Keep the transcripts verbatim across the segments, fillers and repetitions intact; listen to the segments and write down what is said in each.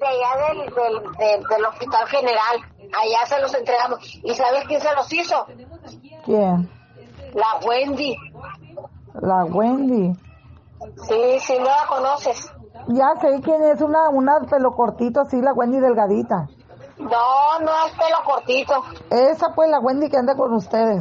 allá del, del, del, del Hospital General. Allá se los entregamos. ¿Y sabes quién se los hizo? ¿Quién? La Wendy. La Wendy. Sí, sí, no la conoces. Ya sé quién es, una, una pelo cortito así, la Wendy delgadita. No, no es pelo cortito. Esa pues la Wendy que anda con ustedes.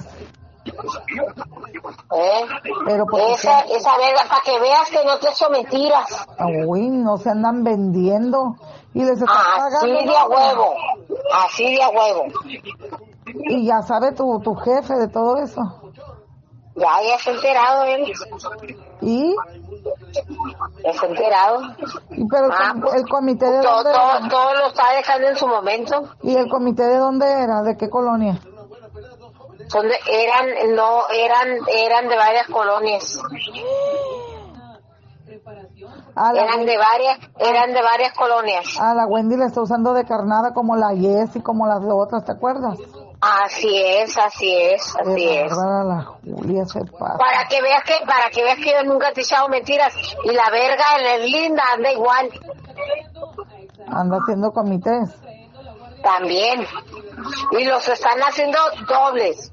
¿Eh? Pero por esa, esa verga, para que veas que no te he hecho mentiras. Uy, no se andan vendiendo. Y les está Así pagando. de a huevo. Así de a huevo. Y ya sabe tu, tu jefe de todo eso. Ya, ya se ha enterado él. ¿Y? Ya se ha enterado. ¿Y pero ah, el, pues, el comité de todo, dónde todo, era? todo lo está dejando en su momento. ¿Y el comité de dónde era? ¿De qué colonia? Son de, eran, no, eran, eran de varias colonias. Eran de varias, eran de varias colonias. A la Wendy le está usando de carnada como la Yes y como las otras, ¿te acuerdas? Así es, así es, así Qué es. bárbara la Julia se pasa. Para que veas que, para que veas que yo nunca te he echado mentiras. Y la verga es linda, anda igual. Anda haciendo comités. También. Y los están haciendo dobles.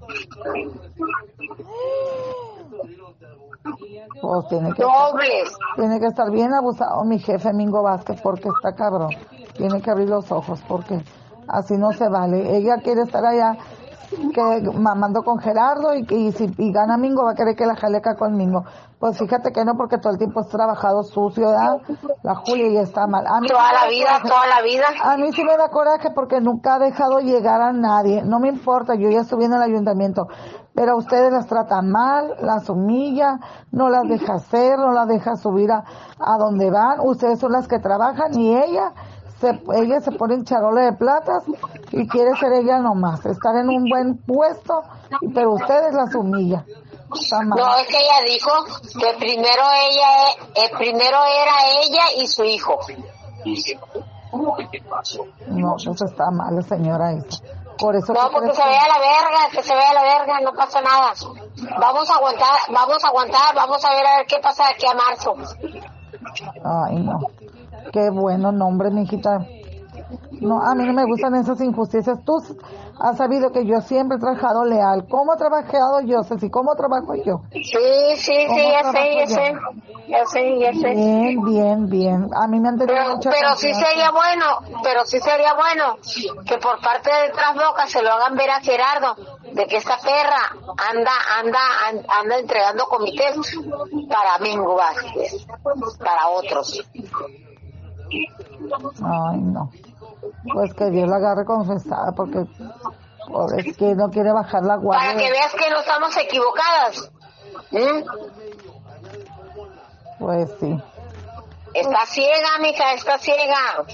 Pues tiene que dobles. Estar, tiene que estar bien abusado mi jefe Mingo Vázquez porque está cabrón. Tiene que abrir los ojos porque así no se vale. Ella quiere estar allá que mamando con Gerardo y, y si y gana Mingo va a querer que la jaleca con Mingo. Pues fíjate que no, porque todo el tiempo has trabajado sucio, ¿verdad? La Julia ya está mal. A mí toda la vida, coraje. toda la vida. A mí sí me da coraje porque nunca ha dejado llegar a nadie. No me importa, yo ya estuve en el ayuntamiento. Pero a ustedes las tratan mal, las humilla, no las deja hacer, no las deja subir a, a donde van. Ustedes son las que trabajan y ella... Se, ella se pone en charole de platas y quiere ser ella nomás, estar en un buen puesto, pero ustedes las humillan. No, es que ella dijo que primero ella, eh, primero era ella y su hijo. No, eso está mal, señora esa. Por eso no, porque se vea la verga, que se vea la verga, no pasa nada. Vamos a aguantar, vamos a aguantar, vamos a ver a ver qué pasa de aquí a marzo. Ay, no. Qué bueno nombre, mijita. No, a mí no me gustan esas injusticias. Tú has sabido que yo siempre he trabajado leal. ¿Cómo he trabajado yo, Ceci? ¿Cómo trabajo yo? Sí, sí, sí, ya sé, ya sé. Ya sé, ya sé. Bien, bien, bien. A mí me han tenido Pero, mucha pero sí confianza. sería bueno, pero sí sería bueno que por parte de Trasboca se lo hagan ver a Gerardo de que esta perra anda, anda, anda entregando comités para Mingo Vázquez, para otros. Ay, no. Pues que Dios la agarre confesada porque pobre, es que no quiere bajar la guardia. Para que veas que no estamos equivocadas. ¿Mm? Pues sí. Está pues, ciega, mija, está ciega.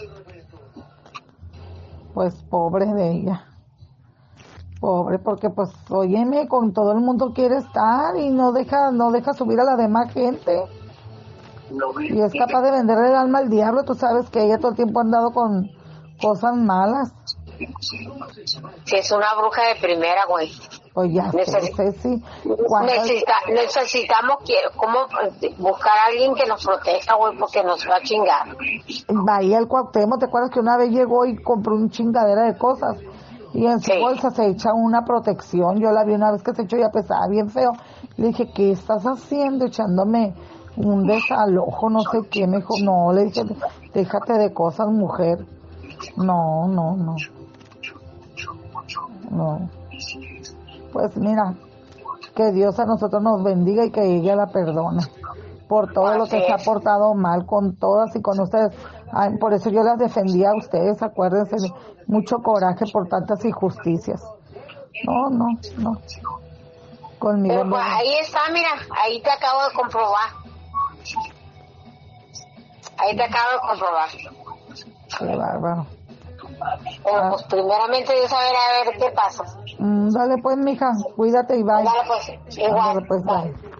Pues pobre de ella. Pobre, porque pues, óyeme, con todo el mundo quiere estar y no deja, no deja subir a la demás gente. Y es capaz de venderle el alma al diablo. Tú sabes que ella todo el tiempo ha andado con cosas malas. Si es una bruja de primera, güey. Pues ya Necesi- sé, sí. Necesita, necesitamos quiero, como buscar a alguien que nos proteja, güey, porque nos va a chingar. Bahía el Cuauhtémoc, ¿te acuerdas que una vez llegó y compró un chingadera de cosas? Y en su sí. bolsa se echa una protección. Yo la vi una vez que se echó y ya pesaba bien feo. Le dije, ¿qué estás haciendo? Echándome un desalojo, no sé qué. Me dijo, no, le dije, déjate de cosas, mujer. No, no, no. No. Pues mira, que Dios a nosotros nos bendiga y que ella la perdone por todo lo que se ha portado mal con todas y con ustedes. Ay, por eso yo las defendía a ustedes, acuérdense, mucho coraje por tantas injusticias. No, no, no. Conmigo. Pero, pues, ahí está, mira, ahí te acabo de comprobar. Ahí te acabo de comprobar. Qué bárbaro. Pero ah. pues primeramente yo saber a ver qué pasa. Mm, dale pues, mija, cuídate y bye. Dale pues, igual. Dale pues, bye.